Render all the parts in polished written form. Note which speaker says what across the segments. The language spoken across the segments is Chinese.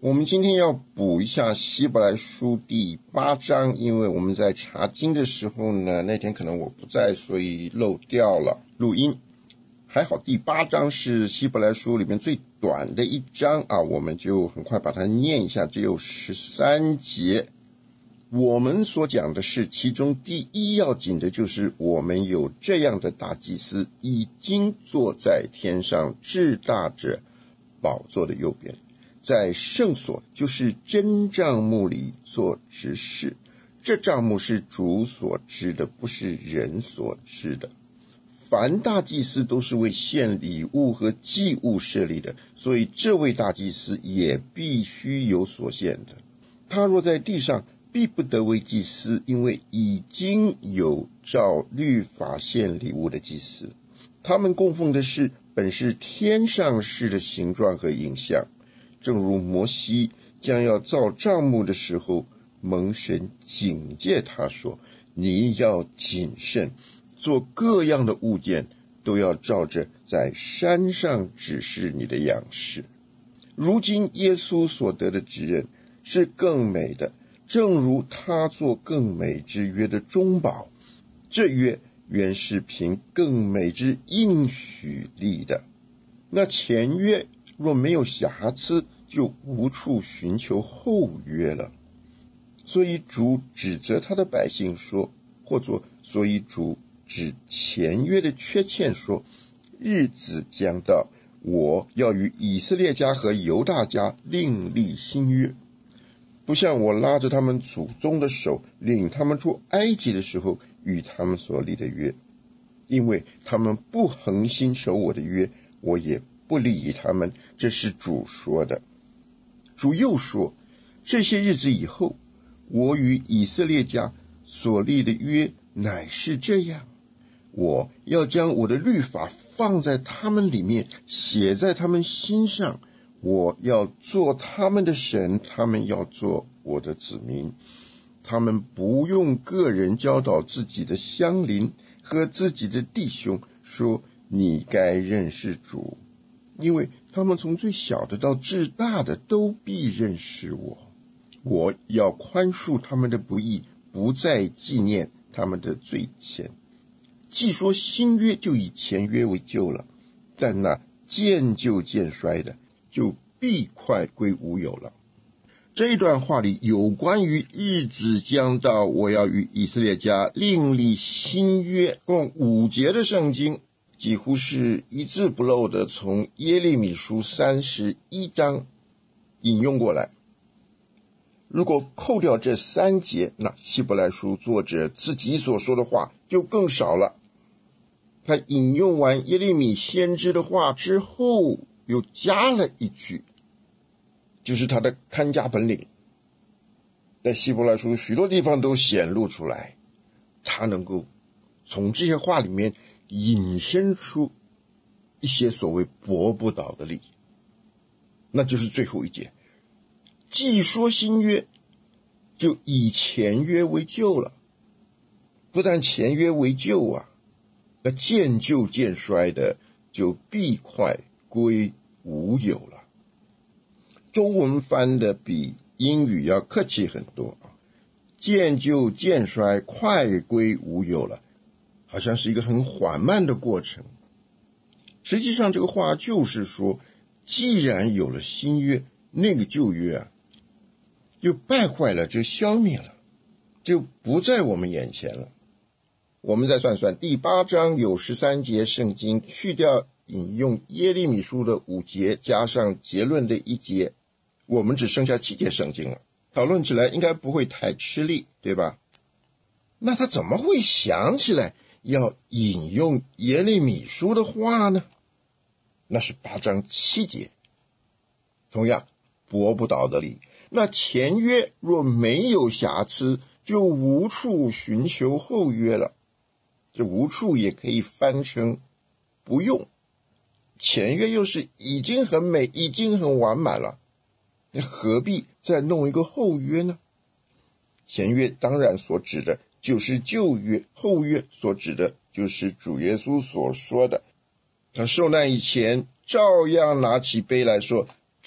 Speaker 1: 我们今天要补一下希伯来书第8章，因为我们在查经的时候呢，那天可能我不在，所以漏掉了录音。还好第8章是希伯来书里面最短的一章啊，我们就很快把它念一下，只有13节。我们所讲的是其中第一要紧的，就是我们有这样的大祭司，已经坐在天上至大者宝座的右边，在圣所，就是真帐幕里做执事。这帐幕是主所知的，不是人所知的。凡大祭司都是为献礼物和祭物设立的，所以这位大祭司也必须有所献的。他若在地上，必不得为祭司，因为已经有照律法献礼物的祭司。他们供奉的事本是天上事的形状和影像，正如摩西将要造帐幕的时候，蒙神警戒他说，你要谨慎，做各样的物件都要照着在山上指示你的样式。如今耶稣所得的职任是更美的，正如他做更美之约的中保，这约原是凭更美之应许立的。那前约若没有瑕疵，就无处寻求后约了。所以主指责他的百姓说，或者所以主指前约的缺欠说，日子将到，我要与以色列家和犹大家另立新约，不像我拉着他们祖宗的手领他们出埃及的时候与他们所立的约，因为他们不恒心守我的约，我也不理他们，这是主说的。主又说，这些日子以后，我与以色列家所立的约乃是这样，我要将我的律法放在他们里面，写在他们心上，我要做他们的神，他们要做我的子民。他们不用个人教导自己的乡邻和自己的弟兄，说你该认识主，因为他们从最小的到至大的都必认识我。我要宽恕他们的不义，不再纪念他们的罪愆。既说新约，就以前约为旧了，但那渐旧渐衰的，就必快归无有了。这一段话里有关于日子将到，我要与以色列家另立新约，共5节的圣经，几乎是一字不漏的从耶利米书31章引用过来。如果扣掉这3节，那希伯来书作者自己所说的话就更少了。他引用完耶利米先知的话之后，又加了一句，就是他的看家本领。在希伯来书许多地方都显露出来，他能够从这些话里面引申出一些所谓驳不倒的理，那就是最后一节，既说新约，就以前约为旧了。不但前约为旧啊，那渐旧渐衰的，就必快归无有了。中文翻的比英语要客气很多啊，渐旧渐衰，快归无有了，好像是一个很缓慢的过程。实际上这个话就是说，既然有了新约，那个旧约啊就败坏了，就消灭了，就不在我们眼前了。我们再算算，第8章有13节圣经，去掉引用耶利米书的5节，加上结论的1节，我们只剩下7节圣经了。讨论起来应该不会太吃力，对吧？那他怎么会想起来要引用耶利米书的话呢？那是8章7节，同样驳不倒的理。那前约若没有瑕疵，就无处寻求后约了。这无处也可以翻成不用，前约又是已经很美，已经很完满了，那何必再弄一个后约呢？前约当然所指的就是旧约，后约所指的就是主耶稣所说的，他受难以前照样拿起杯来说，这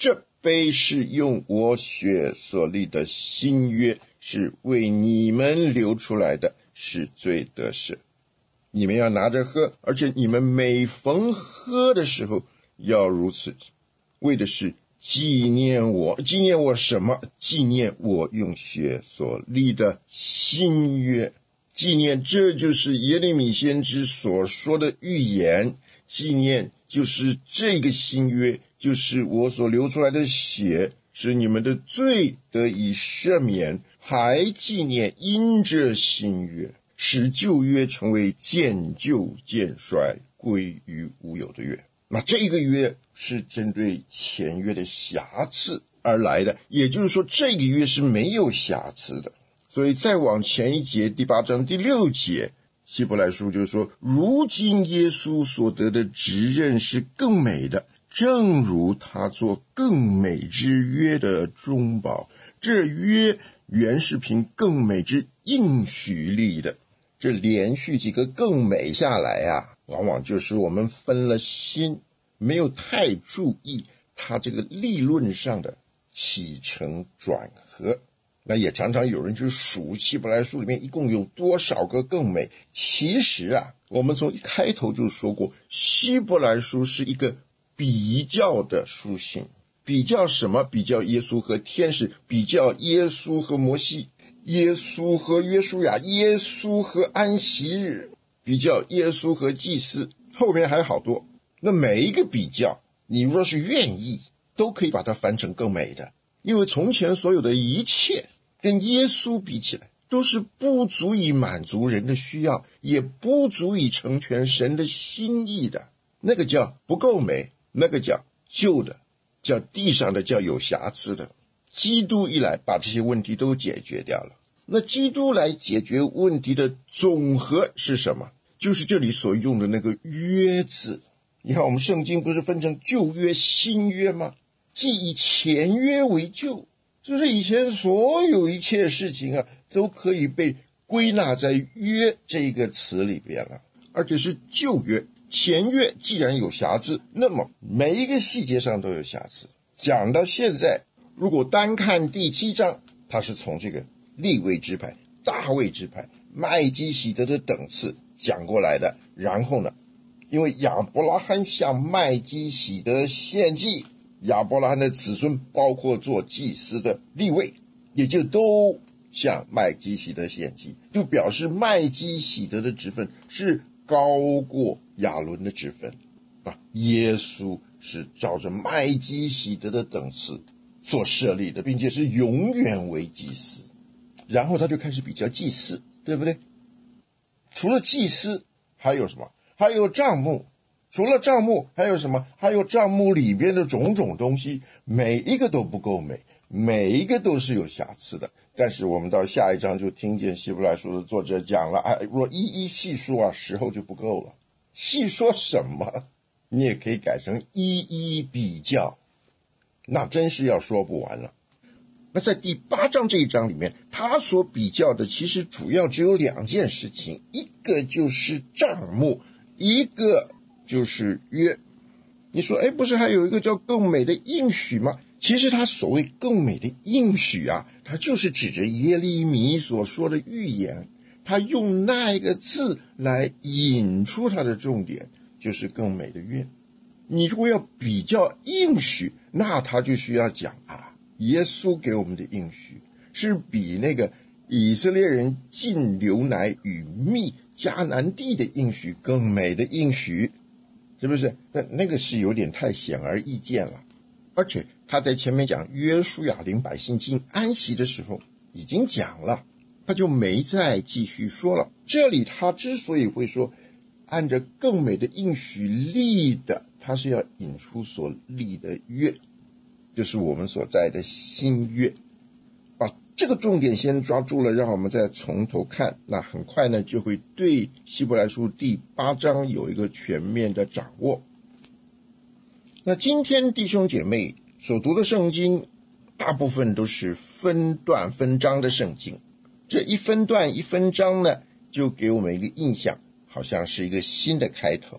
Speaker 1: 非是用我血所立的新约，是为你们流出来的，是罪得赦。你们要拿着喝，而且你们每逢喝的时候要如此，为的是纪念我。纪念我什么？纪念我用血所立的新约。纪念，这就是耶利米先知所说的预言。纪念就是这个新约，就是我所流出来的血，使你们的罪得以赦免，还纪念因这新约，使旧约成为渐旧渐衰，归于无有的约。那这个约是针对前约的瑕疵而来的，也就是说这个约是没有瑕疵的。所以再往前一节第8章第6节，希伯来书就是说，如今耶稣所得的职任是更美的，正如他做更美之约的中保。这约原是凭更美之应许立的。这连续几个更美下来啊，往往就是我们分了心，没有太注意它这个理论上的起承转合。那也常常有人就数希伯来书里面一共有多少个更美。其实啊，我们从一开头就说过，希伯来书是一个比较的书信。比较什么？比较耶稣和天使，比较耶稣和摩西，耶稣和约书亚，耶稣和安息日，比较耶稣和祭司，后面还好多。那每一个比较，你若是愿意，都可以把它翻成更美的。因为从前所有的一切跟耶稣比起来，都是不足以满足人的需要，也不足以成全神的心意的。那个叫不够美，那个叫旧的，叫地上的，叫有瑕疵的。基督一来，把这些问题都解决掉了。那基督来解决问题的总和是什么？就是这里所用的那个约字。你看我们圣经不是分成旧约新约吗？既以前约为旧，就是以前所有一切事情啊，都可以被归纳在约这个词里边了。而且是旧约，前约既然有瑕疵，那么每一个细节上都有瑕疵。讲到现在，如果单看第7章，它是从这个利未支派、大卫支派、麦基洗德的等次讲过来的。然后呢，因为亚伯拉罕向麦基洗德献祭，亚伯拉罕的子孙包括做祭司的利未，也就都向麦基洗德献祭，就表示麦基洗德的职分是高过亚伦的职分啊。耶稣是照着麦基洗德的等次所设立的，并且是永远为祭司。然后他就开始比较祭司，对不对？除了祭司还有什么？还有帐幕。除了帐幕还有什么？还有帐幕里边的种种东西，每一个都不够美，每一个都是有瑕疵的。但是我们到下一章就听见希伯来书的作者讲了，若一一细说啊，时候就不够了。细说什么？你也可以改成一一比较，那真是要说不完了。那在第8章这一章里面，他所比较的其实主要只有2件事情，一个就是帐幕，一个就是约。你说不是还有一个叫更美的应许吗？其实他所谓更美的应许啊，他就是指着耶利米所说的预言，他用那个字来引出他的重点，就是更美的约。你如果要比较应许，那他就需要讲耶稣给我们的应许是比那个以色列人进流奶与蜜迦南地的应许更美的应许，是不是？那个是有点太显而易见了。而且他在前面讲约书亚领百姓进安息的时候已经讲了，他就没再继续说了。这里他之所以会说按着更美的应许立的，他是要引出所立的约，就是我们所在的新约。把这个重点先抓住了，让我们再从头看，那很快呢就会对希伯来书第8章有一个全面的掌握。那今天弟兄姐妹所读的圣经大部分都是分段分章的圣经，这一分段一分章呢，就给我们一个印象，好像是一个新的开头。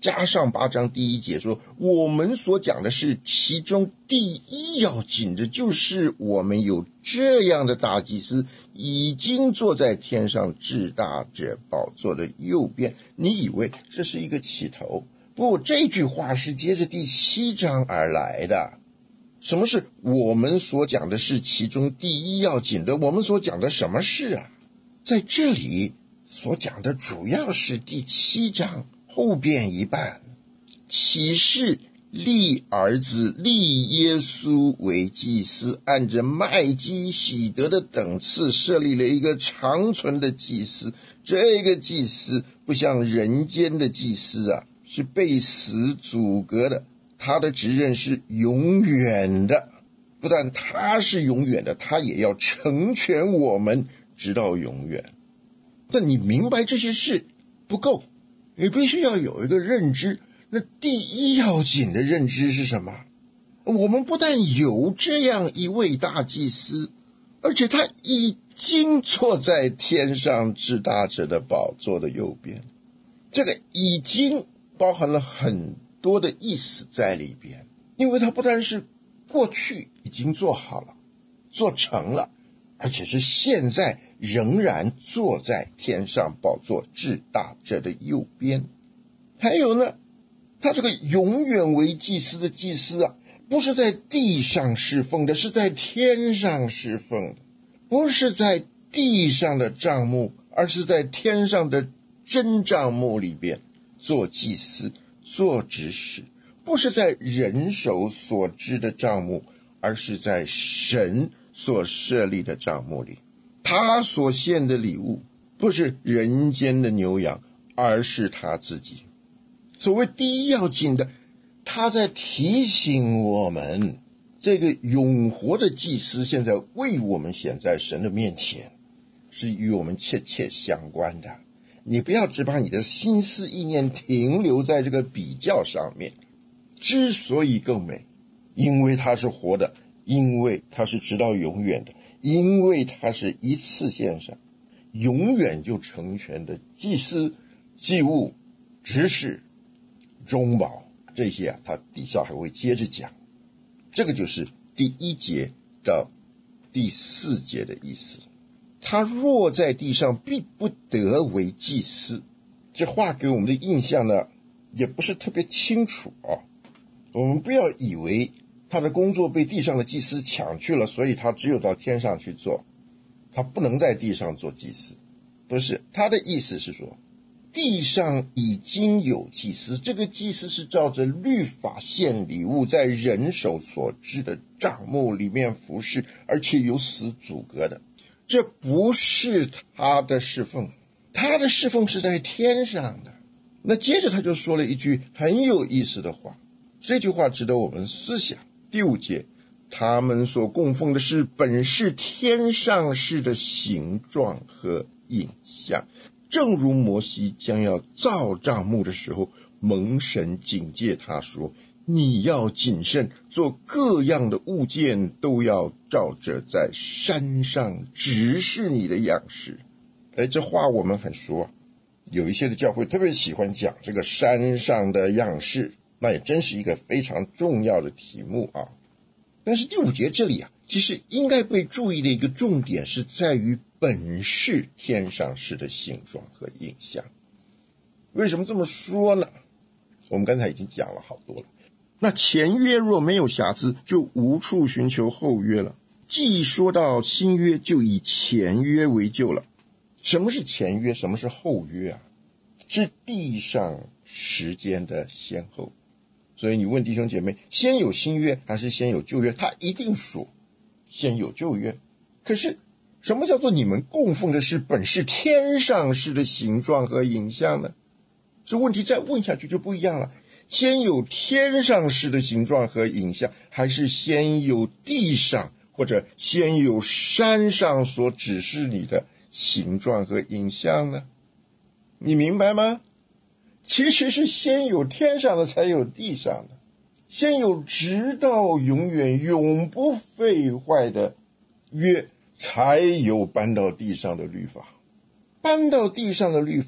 Speaker 1: 加上8章第1节说，我们所讲的是其中第一要紧的，就是我们有这样的大祭司，已经坐在天上至大者宝座的右边。你以为这是一个起头？不，这句话是接着第7章而来的。什么是我们所讲的是其中第一要紧的？我们所讲的什么事啊？在这里所讲的主要是第7章后边一半，启示立儿子，立耶稣为祭司，按着麦基洗德的等次设立了一个长存的祭司。这个祭司不像人间的祭司啊，是被死阻隔的，他的职任是永远的。不但他是永远的，他也要成全我们直到永远。但你明白这些事不够，你必须要有一个认知。那第一要紧的认知是什么？我们不但有这样一位大祭司，而且他已经坐在天上至大者的宝座的右边。这个已经包含了很多的意思在里边，因为他不但是过去已经做好了，做成了，而且是现在仍然坐在天上宝座至大者的右边。还有呢，他这个永远为祭司的祭司啊，不是在地上侍奉的，是在天上侍奉的。不是在地上的帐幕，而是在天上的真帐幕里边做祭司，做执事。不是在人手所知的帐幕，而是在神所设立的帐幕里。他所献的礼物不是人间的牛羊，而是他自己。所谓第一要紧的，他在提醒我们，这个永活的祭司现在为我们显在神的面前，是与我们切切相关的。你不要只把你的心思意念停留在这个比较上面。之所以更美，因为他是活的，因为他是直到永远的，因为他是一次献上，永远就成全的祭司、祭物、执事、中保，这些啊，他底下还会接着讲。这个就是第1节到第4节的意思。他若在地上，必不得为祭司。这话给我们的印象呢，也不是特别清楚啊。我们不要以为他的工作被地上的祭司抢去了，所以他只有到天上去做，他不能在地上做祭司。不是，他的意思是说，地上已经有祭司，这个祭司是照着律法献礼物，在人手所知的帐幕里面服侍，而且有死阻隔的。这不是他的侍奉，他的侍奉是在天上的。那接着他就说了一句很有意思的话，这句话值得我们思想。第5节，他们所供奉的是本是天上事的形状和影像，正如摩西将要造帐幕的时候，蒙神警戒他说，你要谨慎，做各样的物件都要照着在山上指示你的样式。这话我们很说，有一些的教会特别喜欢讲这个山上的样式，那也真是一个非常重要的题目啊。但是第5节这里啊，其实应该被注意的一个重点是在于本是天上事的形状和影像。为什么这么说呢？我们刚才已经讲了好多了。那前约若没有瑕疵，就无处寻求后约了。既说到新约，就以前约为旧了。什么是前约？什么是后约啊？是地上时间的先后。所以你问弟兄姐妹，先有新约还是先有旧约？他一定说先有旧约。可是什么叫做你们供奉的是本是天上事的形状和影像呢？这问题再问下去就不一样了。先有天上事的形状和影像，还是先有地上或者先有山上所指示你的形状和影像呢？你明白吗？其实是先有天上的才有地上的，先有直到永远永不废坏的约，才有搬到地上的律法。搬到地上的律法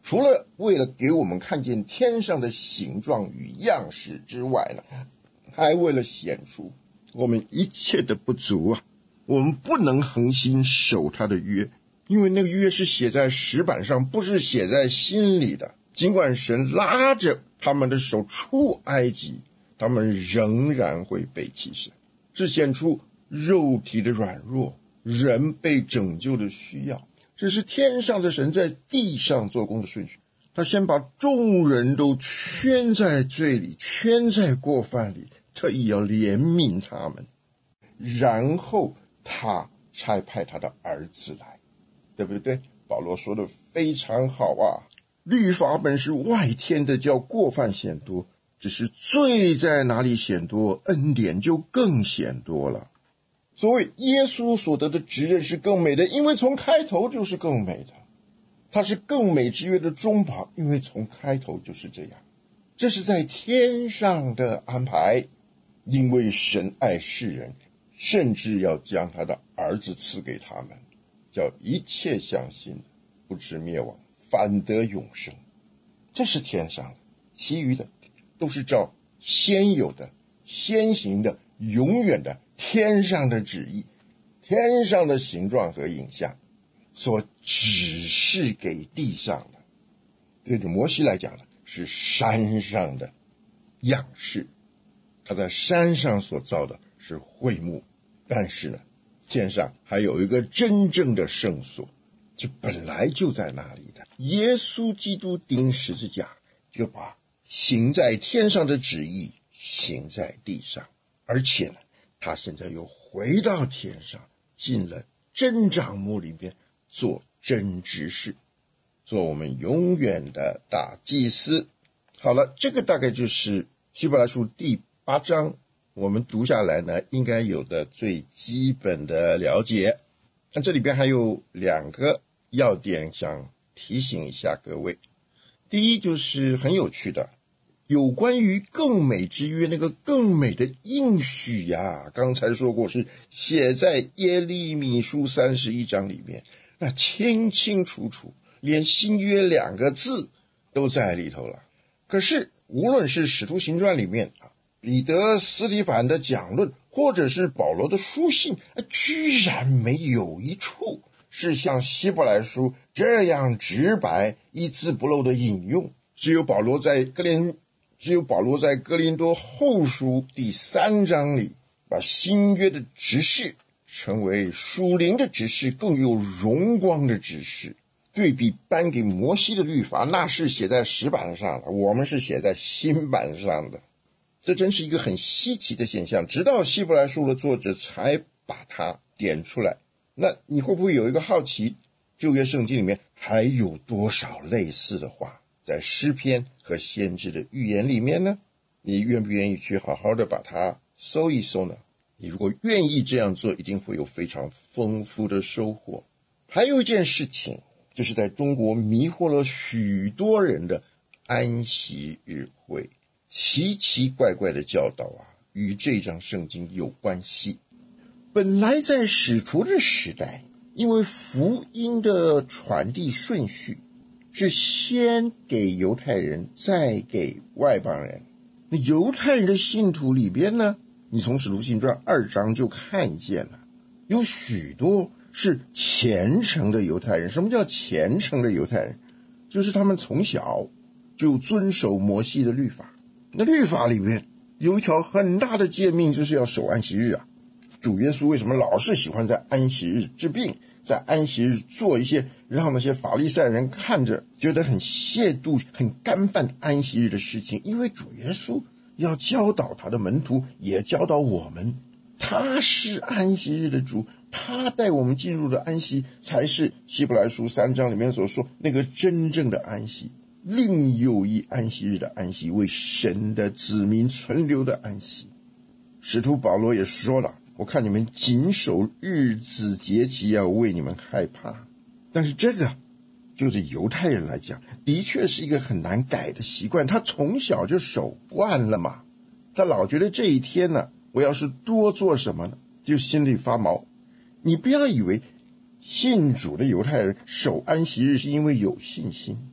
Speaker 1: 除了为了给我们看见天上的形状与样式之外呢，还为了显出我们一切的不足啊。我们不能恒心守他的约，因为那个约是写在石板上，不是写在心里的。尽管神拉着他们的手出埃及，他们仍然会背弃神，是显出肉体的软弱，人被拯救的需要。这是天上的神在地上做工的顺序。他先把众人都圈在罪里，圈在过犯里，特意要怜悯他们，然后他差派他的儿子来，对不对？保罗说的非常好啊，律法本是外添的，叫过犯显多，只是罪在哪里显多，恩典就更显多了。所谓耶稣所得的职任是更美的，因为从开头就是更美的。他是更美之约的中保，因为从开头就是这样。这是在天上的安排，因为神爱世人，甚至要将他的儿子赐给他们，叫一切相信不至灭亡，反得永生。这是天上的，其余的都是照先有的、先行的、永远的天上的旨意，天上的形状和影像所指示给地上的。对着摩西来讲呢，是山上的样式，他在山上所造的是会幕，但是呢，天上还有一个真正的圣所，这本来就在那里的。耶稣基督钉十字架，就把行在天上的旨意行在地上，而且呢，他现在又回到天上，进了真帐幕里边做真执事，做我们永远的大祭司。好了，这个大概就是希伯来书第8章我们读下来呢应该有的最基本的了解。那这里边还有2个要点想提醒一下各位。第一就是很有趣的，有关于更美之约，那个更美的应许呀，刚才说过是写在耶利米书31章里面，那清清楚楚，连新约2个字都在里头了。可是无论是使徒行传里面彼得、司提反的讲论，或者是保罗的书信，居然没有一处是像希伯来书这样直白一字不漏的引用。只有保罗在哥林多后书第3章里，把新约的执事称为属灵的执事，更有荣光的执事。对比颁给摩西的律法，那是写在石板上的，我们是写在新板上的。这真是一个很稀奇的现象，直到希伯来书的作者才把它点出来。那你会不会有一个好奇，旧约圣经里面还有多少类似的话在诗篇和先知的预言里面呢？你愿不愿意去好好的把它搜一搜呢？你如果愿意这样做，一定会有非常丰富的收获。还有一件事情，就是在中国迷惑了许多人的安息日会，奇奇怪怪的教导与这章圣经有关系。本来在使徒的时代，因为福音的传递顺序是先给犹太人，再给外邦人。那犹太人的信徒里边呢，你从使徒行传2章就看见了，有许多是虔诚的犹太人。什么叫虔诚的犹太人？就是他们从小就遵守摩西的律法。那律法里面有一条很大的诫命，就是要守安息日主耶稣为什么老是喜欢在安息日治病，在安息日做一些让那些法利赛人看着觉得很亵渎、很干犯安息日的事情？因为主耶稣要教导他的门徒，也教导我们，他是安息日的主，他带我们进入的安息，才是希伯来书3章里面所说那个真正的安息。另有一安息日的安息，为神的子民存留的安息。使徒保罗也说了，我看你们谨守日子节期，要为你们害怕。但是这个就是犹太人来讲，的确是一个很难改的习惯，他从小就守惯了嘛，他老觉得这一天呢，我要是多做什么呢，就心里发毛。你不要以为信主的犹太人守安息日是因为有信心，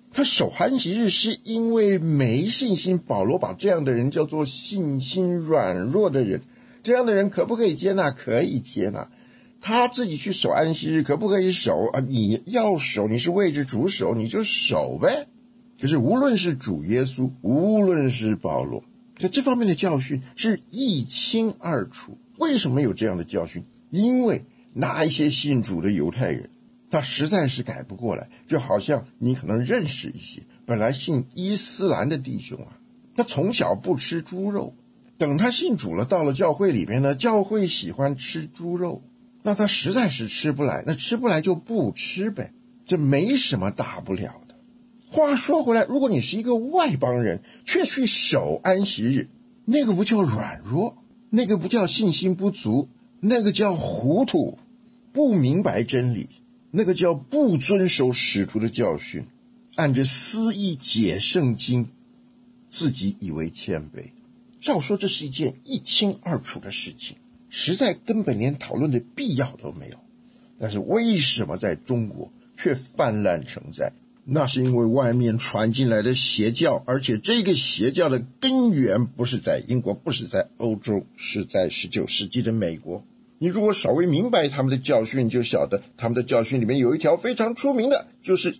Speaker 1: 他守安息日是因为没信心，保罗把这样的人叫做信心软弱的人。这样的人可不可以接纳？可以接纳。他自己去守安息日可不可以守啊？你要守，你是为着主守，你就守呗。可是无论是主耶稣，无论是保罗，在这方面的教训是一清二楚。为什么有这样的教训？因为那一些信主的犹太人，他实在是改不过来。就好像你可能认识一些本来信伊斯兰的弟兄啊，他从小不吃猪肉，等他信主了，到了教会里面呢，教会喜欢吃猪肉，那他实在是吃不来，那吃不来就不吃呗，这没什么大不了的。话说回来，如果你是一个外邦人，却去守安息日，那个不叫软弱，那个不叫信心不足，那个叫糊涂，不明白真理，那个叫不遵守使徒的教训，按着私意解圣经，自己以为谦卑。照说这是一件一清二楚的事情，实在根本连讨论的必要都没有。但是为什么在中国却泛滥成灾？那是因为外面传进来的邪教，而且这个邪教的根源不是在英国，不是在欧洲，是在19世纪的美国。你如果稍微明白他们的教训，就晓得他们的教训里面有一条非常出名的，就是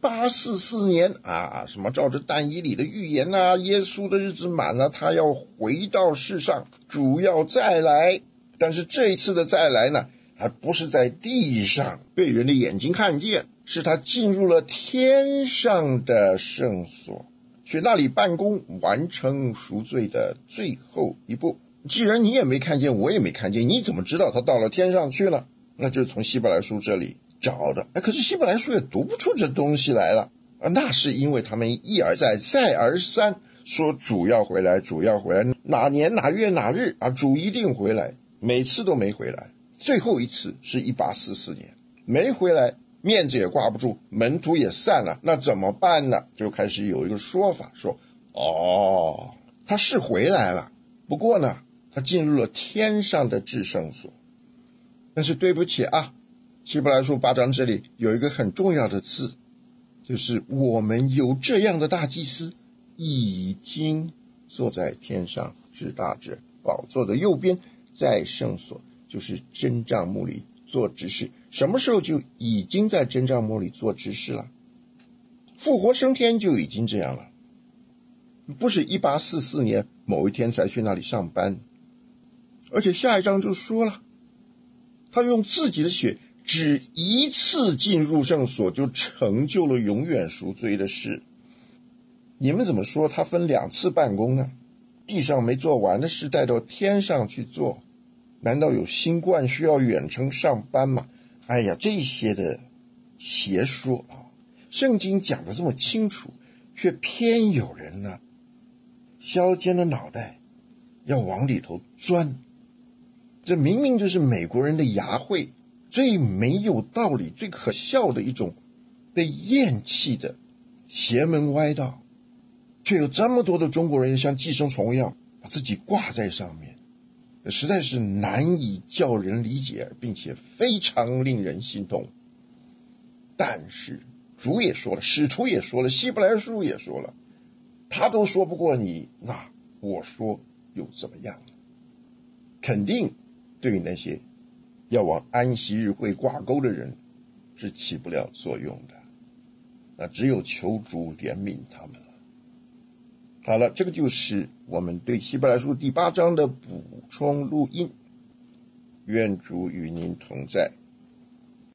Speaker 1: 1844年啊，什么照着但以理的预言啊，耶稣的日子满了，他要回到世上，主要再来。但是这一次的再来呢，还不是在地上被人的眼睛看见，是他进入了天上的圣所，去那里办公，完成赎罪的最后一步。既然你也没看见，我也没看见，你怎么知道他到了天上去了？那就是从希伯来书这里找的。可是希伯来书也读不出这东西来了。那是因为他们一而再再而三说主要回来，主要回来，哪年哪月哪日啊，主一定回来，每次都没回来。最后一次是1844年没回来，面子也挂不住，门徒也散了，那怎么办呢？就开始有一个说法，说他是回来了，不过呢他进入了天上的至圣所。但是对不起啊，希伯来书8章这里有一个很重要的字，就是我们有这样的大祭司，已经坐在天上至大者宝座的右边，在圣所，就是真帐幕里做执事。什么时候就已经在真帐幕里做执事了？复活升天就已经这样了，不是1844年某一天才去那里上班。而且下一章就说了，他用自己的血只一次进入圣所，就成就了永远赎罪的事。你们怎么说他分2次办公呢？地上没做完的事带到天上去做，难道有新冠需要远程上班吗？哎呀，这些的邪说啊，圣经讲得这么清楚，却偏有人呢削尖了脑袋要往里头钻。这明明就是美国人的牙慧，最没有道理最可笑的一种被厌弃的邪门歪道，却有这么多的中国人像寄生虫一样把自己挂在上面，实在是难以叫人理解，并且非常令人心痛。但是主也说了，使徒也说了，希伯来书也说了，他都说不过你，那我说又怎么样？肯定对于那些要往安息日会挂钩的人是起不了作用的，那只有求主怜悯他们了。好了，这个就是我们对希伯来书第8章的补充录音。愿主与您同在。